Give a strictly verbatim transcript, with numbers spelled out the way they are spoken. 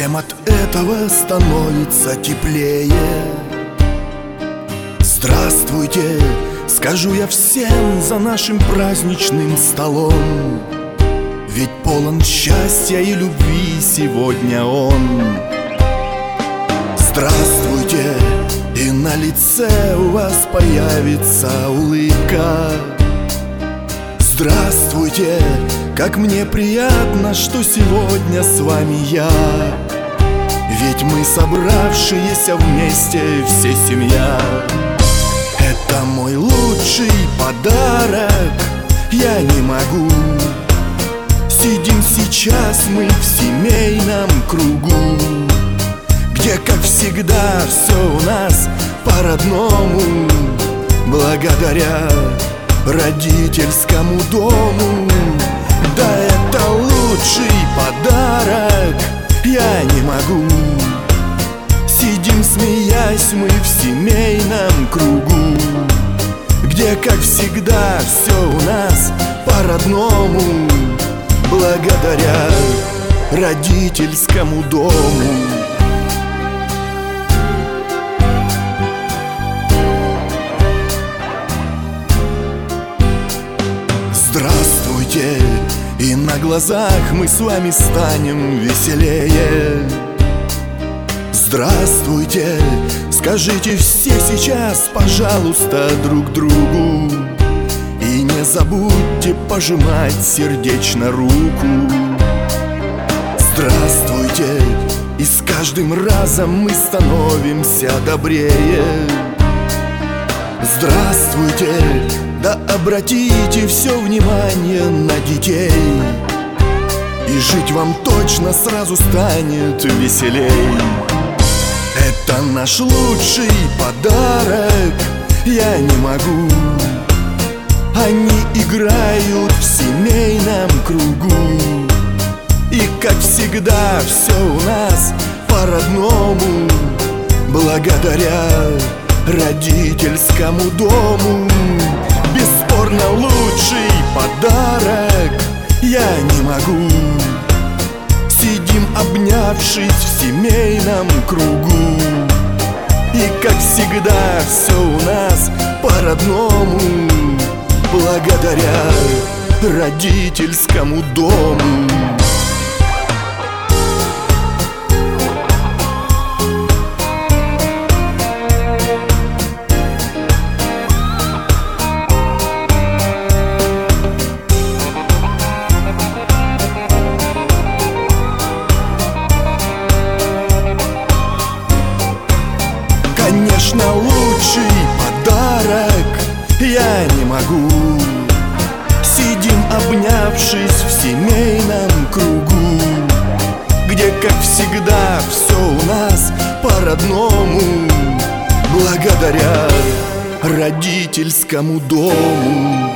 Всем от этого становится теплее. Здравствуйте, скажу я всем за нашим праздничным столом, ведь полон счастья и любви сегодня он. Здравствуйте, и на лице у вас появится улыбка. Здравствуйте, как мне приятно, что сегодня с вами я, ведь мы собравшиеся вместе все семья. Это мой лучший подарок, я не могу. Сидим сейчас мы в семейном кругу, где, как всегда, все у нас по-родному, благодаря родительскому дому. Да, это лучший подарок, я не могу. Сидим, смеясь, мы в семейном кругу, где, как всегда, все у нас по-родному, благодаря родительскому дому. Здравствуйте, и на глазах мы с вами станем веселее. Здравствуйте, скажите все сейчас, пожалуйста, друг другу, и не забудьте пожимать сердечно руку. Здравствуйте, и с каждым разом мы становимся добрее. Здравствуйте, да обратите все внимание на детей, и жить вам точно сразу станет веселей. Это наш лучший подарок, я не могу. Они играют в семейном кругу, и, как всегда, все у нас по-родному, благодаря родительскому дому. Бесспорно лучший подарок, я не могу. Сидим, обнявшись в семейном кругу, и, как всегда, все у нас по-родному, благодаря родительскому дому. Конечно, лучший подарок, я не могу. Сидим, обнявшись в семейном кругу, где, как всегда, все у нас по-родному, благодаря родительскому дому.